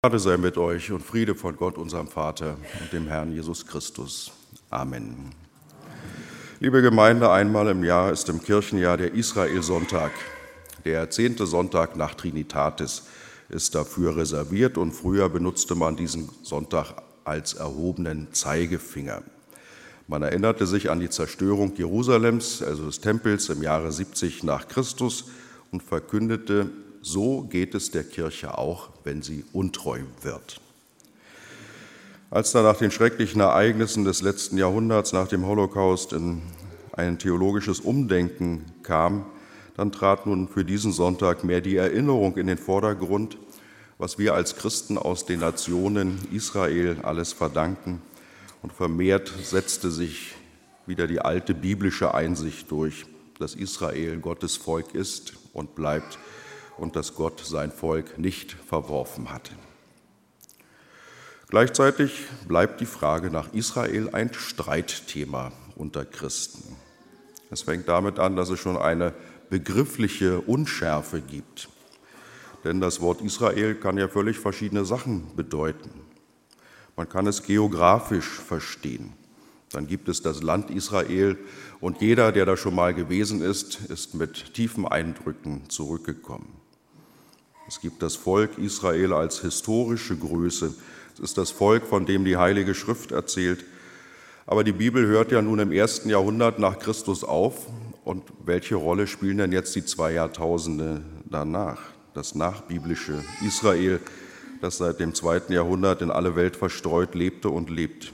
Gnade sei mit euch und Friede von Gott, unserem Vater und dem Herrn Jesus Christus. Amen. Liebe Gemeinde, einmal im Jahr ist im Kirchenjahr der Israel-Sonntag. Der 10. Sonntag nach Trinitatis ist dafür reserviert und früher benutzte man diesen Sonntag als erhobenen Zeigefinger. Man erinnerte sich an die Zerstörung Jerusalems, also des Tempels, im Jahre 70 nach Christus und verkündete: So geht es der Kirche auch, wenn sie untreu wird. Als dann nach den schrecklichen Ereignissen des letzten Jahrhunderts, nach dem Holocaust, in ein theologisches Umdenken kam, dann trat nun für diesen Sonntag mehr die Erinnerung in den Vordergrund, was wir als Christen aus den Nationen Israel alles verdanken. Und vermehrt setzte sich wieder die alte biblische Einsicht durch, dass Israel Gottes Volk ist und bleibt, und dass Gott sein Volk nicht verworfen hatte. Gleichzeitig bleibt die Frage nach Israel ein Streitthema unter Christen. Es fängt damit an, dass es schon eine begriffliche Unschärfe gibt. Denn das Wort Israel kann ja völlig verschiedene Sachen bedeuten. Man kann es geografisch verstehen. Dann gibt es das Land Israel und jeder, der da schon mal gewesen ist mit tiefen Eindrücken zurückgekommen. Es gibt das Volk Israel als historische Größe. Es ist das Volk, von dem die Heilige Schrift erzählt. Aber die Bibel hört ja nun im 1. Jahrhundert nach Christus auf. Und welche Rolle spielen denn jetzt die 2 Jahrtausende danach? Das nachbiblische Israel, das seit dem 2. Jahrhundert in alle Welt verstreut lebte und lebt.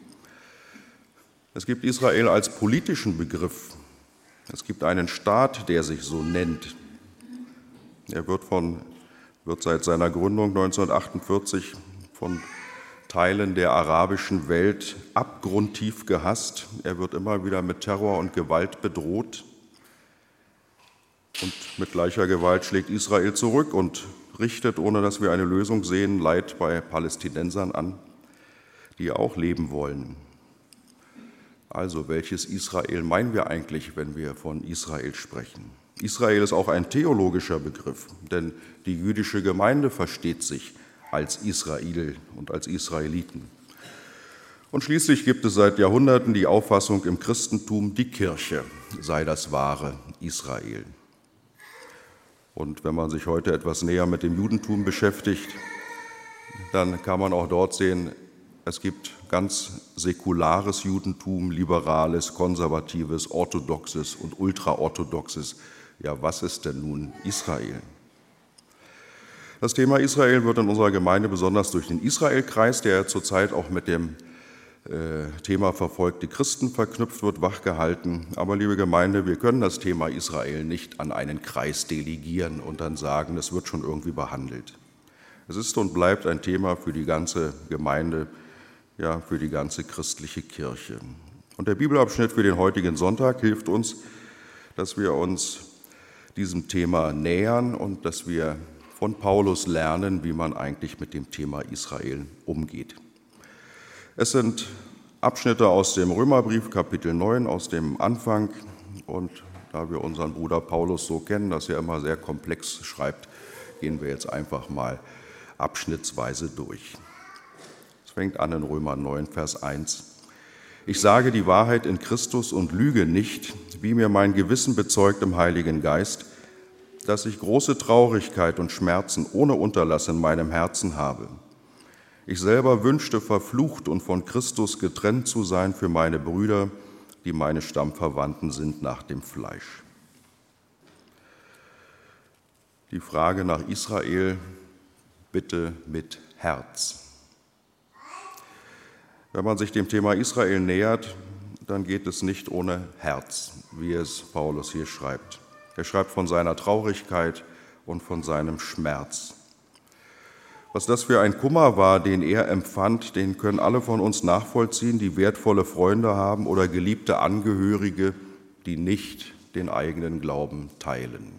Es gibt Israel als politischen Begriff. Es gibt einen Staat, der sich so nennt. Er wird seit seiner Gründung 1948 von Teilen der arabischen Welt abgrundtief gehasst. Er wird immer wieder mit Terror und Gewalt bedroht. Und mit gleicher Gewalt schlägt Israel zurück und richtet, ohne dass wir eine Lösung sehen, Leid bei Palästinensern an, die auch leben wollen. Also, welches Israel meinen wir eigentlich, wenn wir von Israel sprechen? Israel ist auch ein theologischer Begriff, denn die jüdische Gemeinde versteht sich als Israel und als Israeliten. Und schließlich gibt es seit Jahrhunderten die Auffassung im Christentum, die Kirche sei das wahre Israel. Und wenn man sich heute etwas näher mit dem Judentum beschäftigt, dann kann man auch dort sehen, es gibt ganz säkulares Judentum, liberales, konservatives, orthodoxes und ultraorthodoxes. Ja, was ist denn nun Israel? Das Thema Israel wird in unserer Gemeinde besonders durch den Israelkreis, der zurzeit auch mit dem Thema verfolgte Christen verknüpft wird, wachgehalten. Aber liebe Gemeinde, wir können das Thema Israel nicht an einen Kreis delegieren und dann sagen, es wird schon irgendwie behandelt. Es ist und bleibt ein Thema für die ganze Gemeinde, ja, für die ganze christliche Kirche. Und der Bibelabschnitt für den heutigen Sonntag hilft uns, dass wir uns diesem Thema nähern und dass wir von Paulus lernen, wie man eigentlich mit dem Thema Israel umgeht. Es sind Abschnitte aus dem Römerbrief, Kapitel 9, aus dem Anfang. Und da wir unseren Bruder Paulus so kennen, dass er immer sehr komplex schreibt, gehen wir jetzt einfach mal abschnittsweise durch. Es fängt an in Römer 9, Vers 1. Ich sage die Wahrheit in Christus und lüge nicht, wie mir mein Gewissen bezeugt im Heiligen Geist, dass ich große Traurigkeit und Schmerzen ohne Unterlass in meinem Herzen habe. Ich selber wünschte, verflucht und von Christus getrennt zu sein für meine Brüder, die meine Stammverwandten sind nach dem Fleisch. Die Frage nach Israel bitte mit Herz. Wenn man sich dem Thema Israel nähert, dann geht es nicht ohne Herz, wie es Paulus hier schreibt. Er schreibt von seiner Traurigkeit und von seinem Schmerz. Was das für ein Kummer war, den er empfand, den können alle von uns nachvollziehen, die wertvolle Freunde haben oder geliebte Angehörige, die nicht den eigenen Glauben teilen.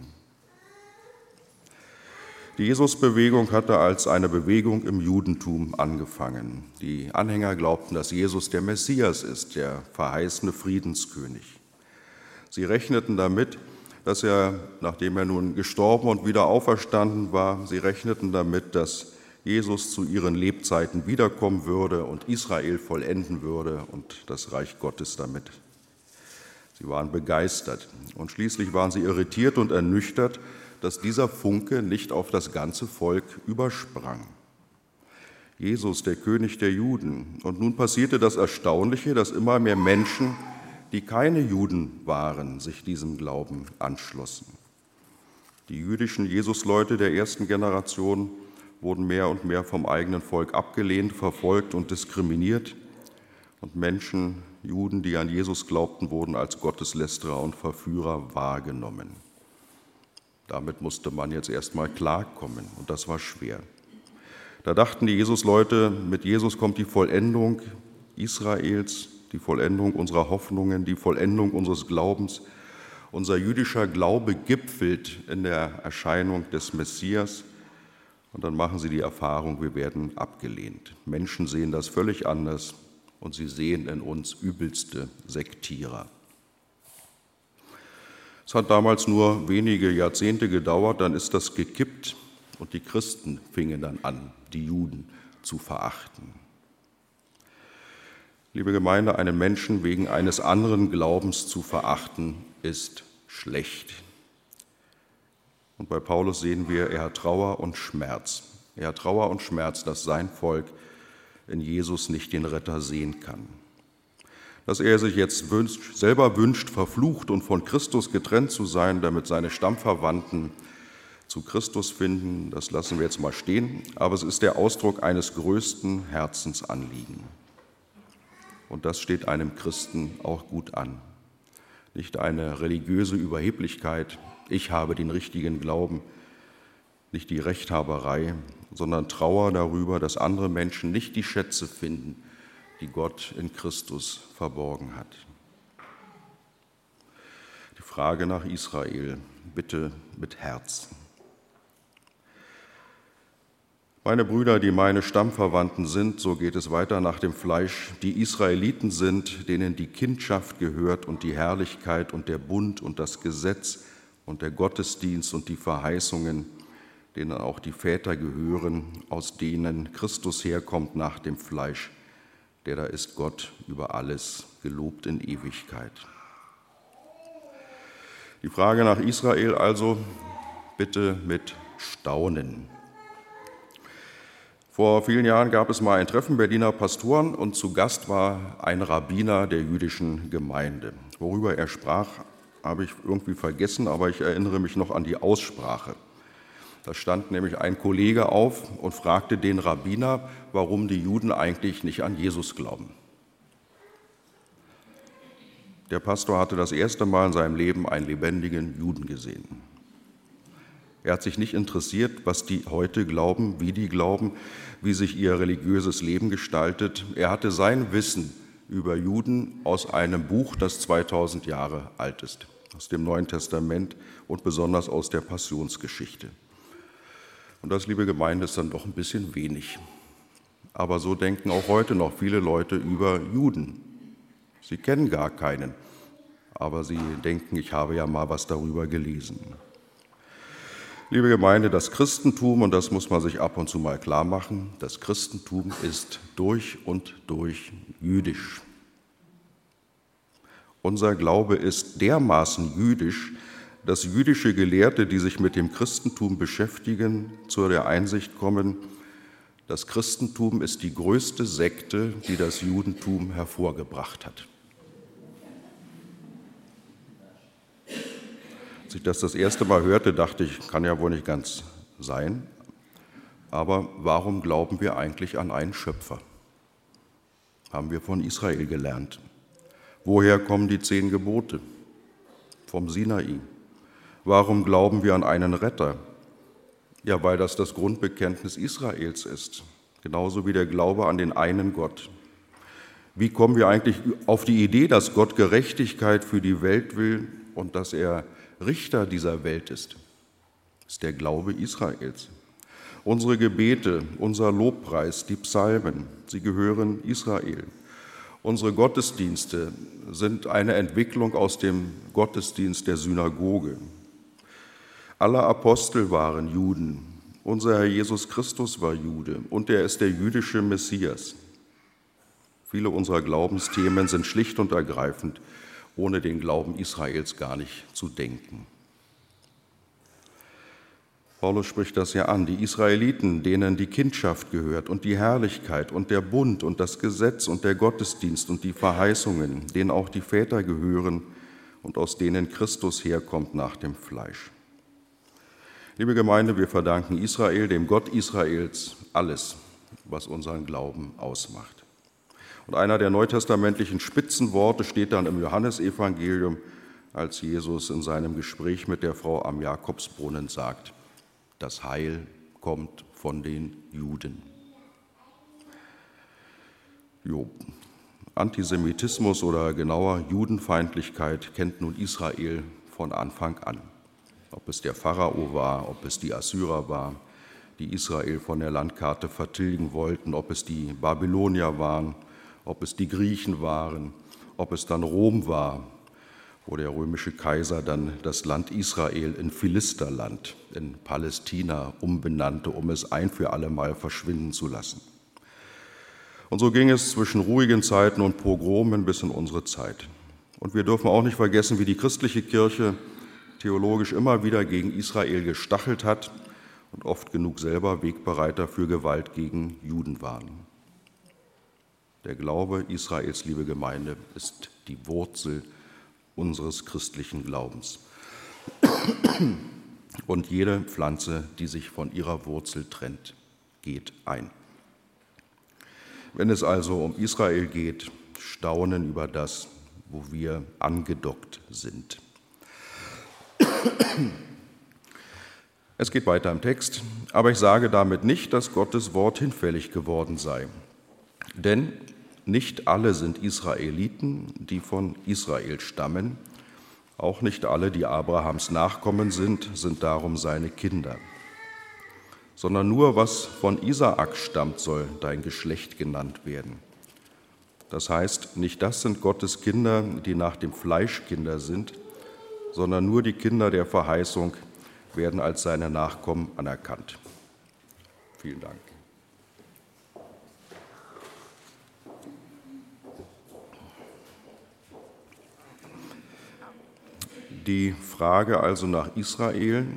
Die Jesusbewegung hatte als eine Bewegung im Judentum angefangen. Die Anhänger glaubten, dass Jesus der Messias ist, der verheißene Friedenskönig. Sie rechneten damit, dass er, nachdem er nun gestorben und wieder auferstanden war, sie rechneten damit, dass Jesus zu ihren Lebzeiten wiederkommen würde und Israel vollenden würde und das Reich Gottes damit. Sie waren begeistert und schließlich waren sie irritiert und ernüchtert, dass dieser Funke nicht auf das ganze Volk übersprang. Jesus, der König der Juden. Und nun passierte das Erstaunliche, dass immer mehr Menschen, die keine Juden waren, sich diesem Glauben anschlossen. Die jüdischen Jesusleute der ersten Generation wurden mehr und mehr vom eigenen Volk abgelehnt, verfolgt und diskriminiert. Und Menschen, Juden, die an Jesus glaubten, wurden als Gotteslästerer und Verführer wahrgenommen. Damit musste man jetzt erstmal klarkommen und das war schwer. Da dachten die Jesusleute, mit Jesus kommt die Vollendung Israels, die Vollendung unserer Hoffnungen, die Vollendung unseres Glaubens. Unser jüdischer Glaube gipfelt in der Erscheinung des Messias. Und dann machen sie die Erfahrung, wir werden abgelehnt. Menschen sehen das völlig anders und sie sehen in uns übelste Sektierer. Es hat damals nur wenige Jahrzehnte gedauert, dann ist das gekippt und die Christen fingen dann an, die Juden zu verachten. Liebe Gemeinde, einen Menschen wegen eines anderen Glaubens zu verachten, ist schlecht. Und bei Paulus sehen wir, er hat Trauer und Schmerz. Er hat Trauer und Schmerz, dass sein Volk in Jesus nicht den Retter sehen kann. Dass er sich jetzt selber wünscht, verflucht und von Christus getrennt zu sein, damit seine Stammverwandten zu Christus finden, das lassen wir jetzt mal stehen. Aber es ist der Ausdruck eines größten Herzensanliegen. Und das steht einem Christen auch gut an. Nicht eine religiöse Überheblichkeit, ich habe den richtigen Glauben, nicht die Rechthaberei, sondern Trauer darüber, dass andere Menschen nicht die Schätze finden, die Gott in Christus verborgen hat. Die Frage nach Israel, bitte mit Herz. Meine Brüder, die meine Stammverwandten sind, so geht es weiter nach dem Fleisch, die Israeliten sind, denen die Kindschaft gehört und die Herrlichkeit und der Bund und das Gesetz und der Gottesdienst und die Verheißungen, denen auch die Väter gehören, aus denen Christus herkommt nach dem Fleisch, der da ist Gott über alles, gelobt in Ewigkeit. Die Frage nach Israel also bitte mit Staunen. Vor vielen Jahren gab es mal ein Treffen Berliner Pastoren und zu Gast war ein Rabbiner der jüdischen Gemeinde. Worüber er sprach, habe ich irgendwie vergessen, aber ich erinnere mich noch an die Aussprache. Da stand nämlich ein Kollege auf und fragte den Rabbiner, warum die Juden eigentlich nicht an Jesus glauben. Der Pastor hatte das erste Mal in seinem Leben einen lebendigen Juden gesehen. Er hat sich nicht interessiert, was die heute glauben, wie sich ihr religiöses Leben gestaltet. Er hatte sein Wissen über Juden aus einem Buch, das 2000 Jahre alt ist, aus dem Neuen Testament und besonders aus der Passionsgeschichte. Und das, liebe Gemeinde, ist dann doch ein bisschen wenig. Aber so denken auch heute noch viele Leute über Juden. Sie kennen gar keinen, aber sie denken, ich habe ja mal was darüber gelesen. Liebe Gemeinde, das Christentum, und das muss man sich ab und zu mal klar machen, das Christentum ist durch und durch jüdisch. Unser Glaube ist dermaßen jüdisch, dass jüdische Gelehrte, die sich mit dem Christentum beschäftigen, zu der Einsicht kommen, das Christentum ist die größte Sekte, die das Judentum hervorgebracht hat. Als ich das erste Mal hörte, dachte ich, kann ja wohl nicht ganz sein. Aber warum glauben wir eigentlich an einen Schöpfer? Haben wir von Israel gelernt. Woher kommen die 10 Gebote? Vom Sinai. Warum glauben wir an einen Retter? Ja, weil das Grundbekenntnis Israels ist, genauso wie der Glaube an den einen Gott. Wie kommen wir eigentlich auf die Idee, dass Gott Gerechtigkeit für die Welt will und dass er Richter dieser Welt ist? Das ist der Glaube Israels. Unsere Gebete, unser Lobpreis, die Psalmen, sie gehören Israel. Unsere Gottesdienste sind eine Entwicklung aus dem Gottesdienst der Synagoge. Alle Apostel waren Juden Unser Herr Jesus Christus war Jude und er ist der jüdische Messias. Viele unserer Glaubensthemen sind schlicht und ergreifend ohne den Glauben Israels gar nicht zu denken. Paulus spricht das ja an, die Israeliten, denen die Kindschaft gehört und die Herrlichkeit und der Bund und das Gesetz und der Gottesdienst und die Verheißungen, denen auch die Väter gehören und aus denen Christus herkommt nach dem Fleisch. Liebe Gemeinde, wir verdanken Israel, dem Gott Israels, alles, was unseren Glauben ausmacht. Und einer der neutestamentlichen Spitzenworte steht dann im Johannesevangelium, als Jesus in seinem Gespräch mit der Frau am Jakobsbrunnen sagt: Das Heil kommt von den Juden. Antisemitismus oder genauer Judenfeindlichkeit kennt nun Israel von Anfang an. Ob es der Pharao war, ob es die Assyrer war, die Israel von der Landkarte vertilgen wollten, ob es die Babylonier waren, ob es die Griechen waren, ob es dann Rom war, wo der römische Kaiser dann das Land Israel in Philisterland, in Palästina umbenannte, um es ein für alle Mal verschwinden zu lassen. Und so ging es zwischen ruhigen Zeiten und Pogromen bis in unsere Zeit. Und wir dürfen auch nicht vergessen, wie die christliche Kirche theologisch immer wieder gegen Israel gestachelt hat und oft genug selber Wegbereiter für Gewalt gegen Juden waren. Der Glaube Israels, liebe Gemeinde, ist die Wurzel unseres christlichen Glaubens. Und jede Pflanze, die sich von ihrer Wurzel trennt, geht ein. Wenn es also um Israel geht, staunen über das, wo wir angedockt sind. Es geht weiter im Text, aber ich sage damit nicht, dass Gottes Wort hinfällig geworden sei. Denn nicht alle sind Israeliten, die von Israel stammen. Auch nicht alle, die Abrahams Nachkommen sind darum seine Kinder. Sondern nur, was von Isaak stammt, soll dein Geschlecht genannt werden. Das heißt, nicht das sind Gottes Kinder, die nach dem Fleisch Kinder sind, sondern nur die Kinder der Verheißung werden als seine Nachkommen anerkannt. Vielen Dank. Die Frage also nach Israel,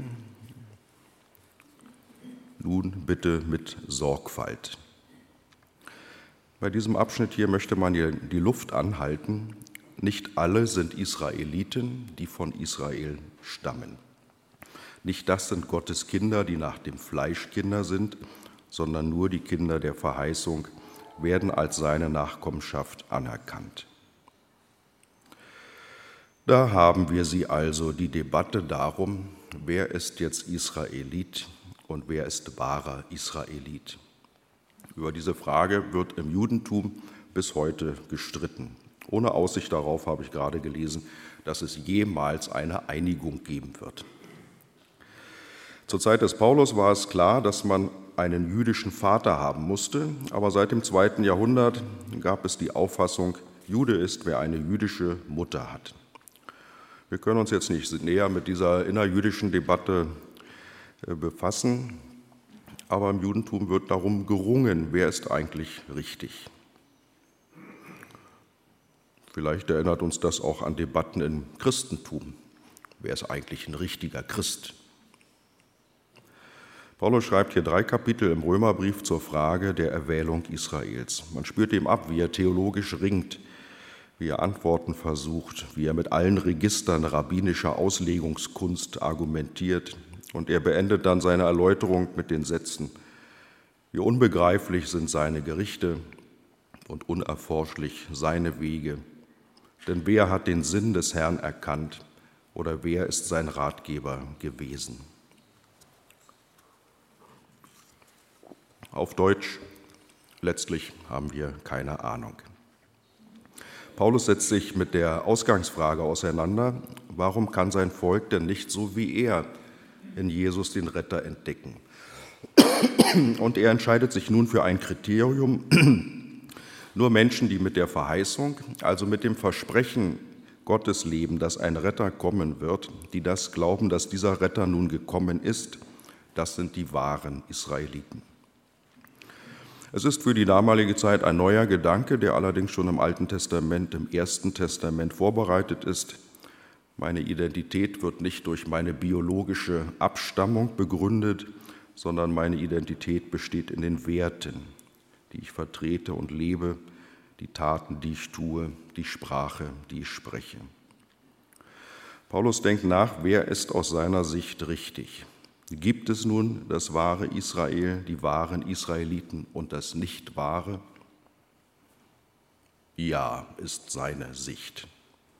nun bitte mit Sorgfalt. Bei diesem Abschnitt hier möchte man hier die Luft anhalten. Nicht alle sind Israeliten, die von Israel stammen. Nicht das sind Gottes Kinder, die nach dem Fleisch Kinder sind, sondern nur die Kinder der Verheißung werden als seine Nachkommenschaft anerkannt. Da haben wir sie also, die Debatte darum, wer ist jetzt Israelit und wer ist wahrer Israelit. Über diese Frage wird im Judentum bis heute gestritten. Ohne Aussicht darauf, habe ich gerade gelesen, dass es jemals eine Einigung geben wird. Zur Zeit des Paulus war es klar, dass man einen jüdischen Vater haben musste, aber seit dem 2. Jahrhundert gab es die Auffassung, Jude ist, wer eine jüdische Mutter hat. Wir können uns jetzt nicht näher mit dieser innerjüdischen Debatte befassen, aber im Judentum wird darum gerungen, wer ist eigentlich richtig. Vielleicht erinnert uns das auch an Debatten im Christentum. Wer ist eigentlich ein richtiger Christ? Paulus schreibt hier 3 Kapitel im Römerbrief zur Frage der Erwählung Israels. Man spürt ihm ab, wie er theologisch ringt, wie er Antworten versucht, wie er mit allen Registern rabbinischer Auslegungskunst argumentiert. Und er beendet dann seine Erläuterung mit den Sätzen: Wie unbegreiflich sind seine Gerichte und unerforschlich seine Wege. Denn wer hat den Sinn des Herrn erkannt oder wer ist sein Ratgeber gewesen? Auf Deutsch, letztlich haben wir keine Ahnung. Paulus setzt sich mit der Ausgangsfrage auseinander: Warum kann sein Volk denn nicht so wie er in Jesus den Retter entdecken? Und er entscheidet sich nun für ein Kriterium: Nur Menschen, die mit der Verheißung, also mit dem Versprechen Gottes leben, dass ein Retter kommen wird, die das glauben, dass dieser Retter nun gekommen ist, Das sind die wahren Israeliten. Es ist für die damalige Zeit ein neuer Gedanke, der allerdings schon im Alten Testament, im Ersten Testament vorbereitet ist. Meine Identität wird nicht durch meine biologische Abstammung begründet, sondern meine Identität besteht in den Werten, die ich vertrete und lebe, die Taten, die ich tue, die Sprache, die ich spreche. Paulus denkt nach, wer ist aus seiner Sicht richtig? Gibt es nun das wahre Israel, die wahren Israeliten und das nicht wahre? Ja, ist seine Sicht.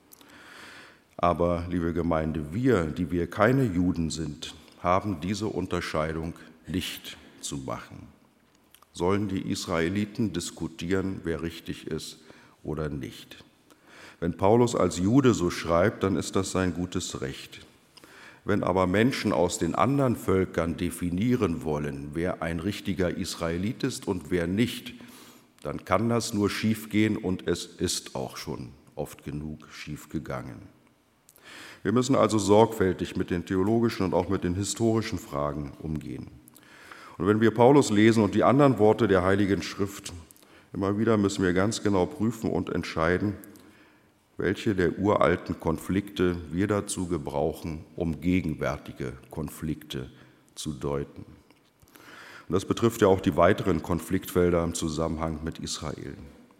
Aber, liebe Gemeinde, wir, die wir keine Juden sind, haben diese Unterscheidung nicht zu machen. Sollen die Israeliten diskutieren, wer richtig ist oder nicht? Wenn Paulus als Jude so schreibt, dann ist das sein gutes Recht. Wenn aber Menschen aus den anderen Völkern definieren wollen, wer ein richtiger Israelit ist und wer nicht, dann kann das nur schiefgehen und es ist auch schon oft genug schiefgegangen. Wir müssen also sorgfältig mit den theologischen und auch mit den historischen Fragen umgehen. Und wenn wir Paulus lesen und die anderen Worte der Heiligen Schrift, immer wieder müssen wir ganz genau prüfen und entscheiden, welche der uralten Konflikte wir dazu gebrauchen, um gegenwärtige Konflikte zu deuten. Und das betrifft ja auch die weiteren Konfliktfelder im Zusammenhang mit Israel.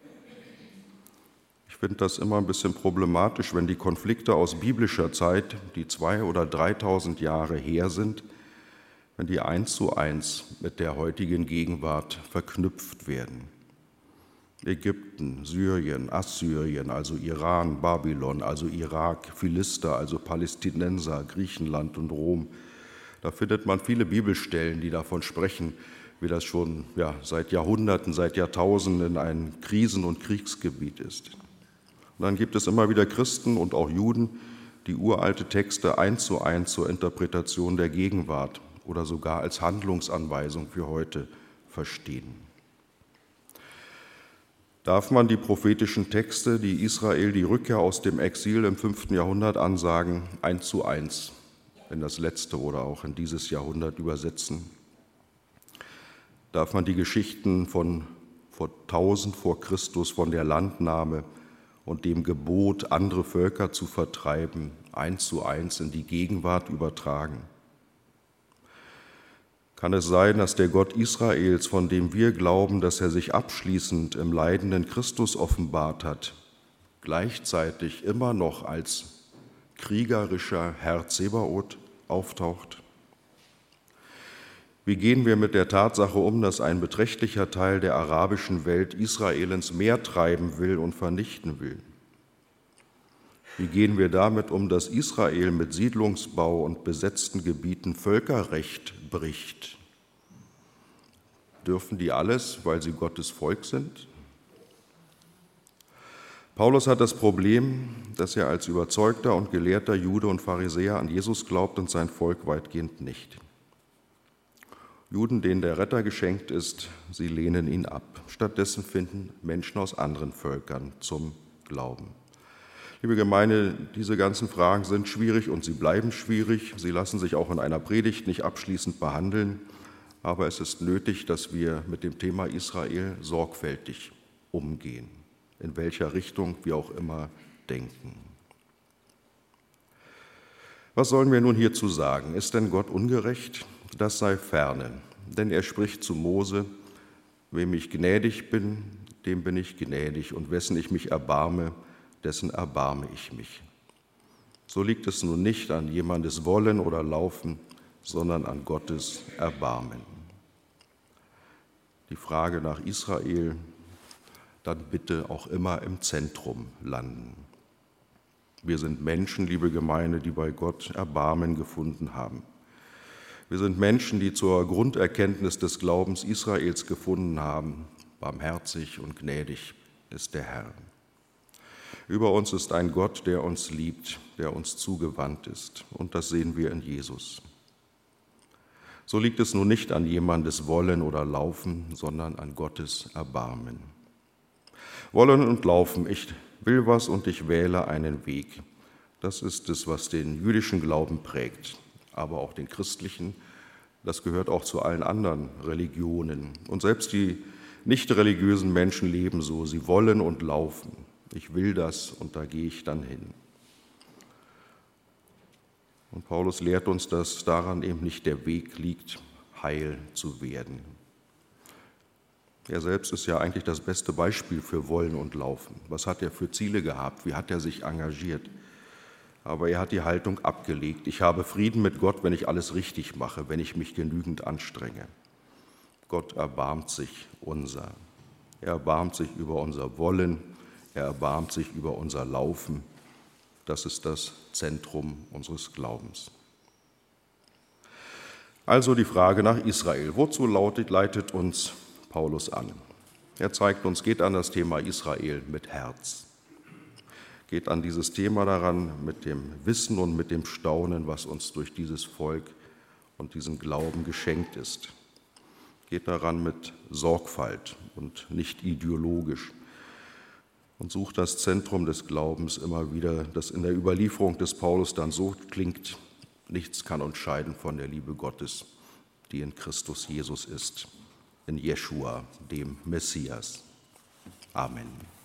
Ich finde das immer ein bisschen problematisch, wenn die Konflikte aus biblischer Zeit, die 2.000 oder 3.000 Jahre her sind, wenn die 1:1 mit der heutigen Gegenwart verknüpft werden. Ägypten, Syrien, Assyrien, also Iran, Babylon, also Irak, Philister, also Palästinenser, Griechenland und Rom. Da findet man viele Bibelstellen, die davon sprechen, wie das schon seit Jahrhunderten, seit Jahrtausenden ein Krisen- und Kriegsgebiet ist. Und dann gibt es immer wieder Christen und auch Juden, die uralte Texte 1:1 zur Interpretation der Gegenwart oder sogar als Handlungsanweisung für heute verstehen. Darf man die prophetischen Texte, die Israel die Rückkehr aus dem Exil im 5. Jahrhundert ansagen, 1:1 in das letzte oder auch in dieses Jahrhundert übersetzen? Darf man die Geschichten von vor 1000 vor Christus, von der Landnahme und dem Gebot, andere Völker zu vertreiben, 1:1 in die Gegenwart übertragen? Kann es sein, dass der Gott Israels, von dem wir glauben, dass er sich abschließend im leidenden Christus offenbart hat, gleichzeitig immer noch als kriegerischer Herr Zebaoth auftaucht? Wie gehen wir mit der Tatsache um, dass ein beträchtlicher Teil der arabischen Welt Israel ins Meer treiben will und vernichten will? Wie gehen wir damit um, dass Israel mit Siedlungsbau und besetzten Gebieten Völkerrecht bricht? Dürfen die alles, weil sie Gottes Volk sind? Paulus hat das Problem, dass er als überzeugter und gelehrter Jude und Pharisäer an Jesus glaubt und sein Volk weitgehend nicht. Juden, denen der Retter geschenkt ist, sie lehnen ihn ab. Stattdessen finden Menschen aus anderen Völkern zum Glauben. Liebe Gemeinde, diese ganzen Fragen sind schwierig und sie bleiben schwierig. Sie lassen sich auch in einer Predigt nicht abschließend behandeln. Aber es ist nötig, dass wir mit dem Thema Israel sorgfältig umgehen, in welcher Richtung wir auch immer denken. Was sollen wir nun hierzu sagen? Ist denn Gott ungerecht? Das sei ferne. Denn er spricht zu Mose: Wem ich gnädig bin, dem bin ich gnädig, und wessen ich mich erbarme, dessen erbarme ich mich. So liegt es nun nicht an jemandes Wollen oder Laufen, sondern an Gottes Erbarmen. Die Frage nach Israel dann bitte auch immer im Zentrum landen. Wir sind Menschen, liebe Gemeinde, die bei Gott Erbarmen gefunden haben. Wir sind Menschen, die zur Grunderkenntnis des Glaubens Israels gefunden haben: Barmherzig und gnädig ist der Herr. Über uns ist ein Gott, der uns liebt, der uns zugewandt ist. Und das sehen wir in Jesus. So liegt es nun nicht an jemandes Wollen oder Laufen, sondern an Gottes Erbarmen. Wollen und Laufen, ich will was und ich wähle einen Weg. Das ist es, was den jüdischen Glauben prägt, aber auch den christlichen, Das gehört auch zu allen anderen Religionen. Und selbst die nicht religiösen Menschen leben so. Sie wollen und laufen. Ich will das und da gehe ich dann hin. Und Paulus lehrt uns, dass daran eben nicht der Weg liegt, heil zu werden. Er selbst ist ja eigentlich das beste Beispiel für Wollen und Laufen. Was hat er für Ziele gehabt? Wie hat er sich engagiert? Aber er hat die Haltung abgelegt. Ich habe Frieden mit Gott, wenn ich alles richtig mache, wenn ich mich genügend anstrenge. Gott erbarmt sich unser. Er erbarmt sich über unser Wollen. Er erbarmt sich über unser Laufen. Das ist das Zentrum unseres Glaubens. Also die Frage nach Israel. Wozu leitet uns Paulus an? Er zeigt uns, geht an das Thema Israel mit Herz. Geht an dieses Thema daran mit dem Wissen und mit dem Staunen, was uns durch dieses Volk und diesen Glauben geschenkt ist. Geht daran mit Sorgfalt und nicht ideologisch. Und sucht das Zentrum des Glaubens immer wieder, das in der Überlieferung des Paulus dann so klingt: Nichts kann uns scheiden von der Liebe Gottes, die in Christus Jesus ist, in Jeschua, dem Messias. Amen.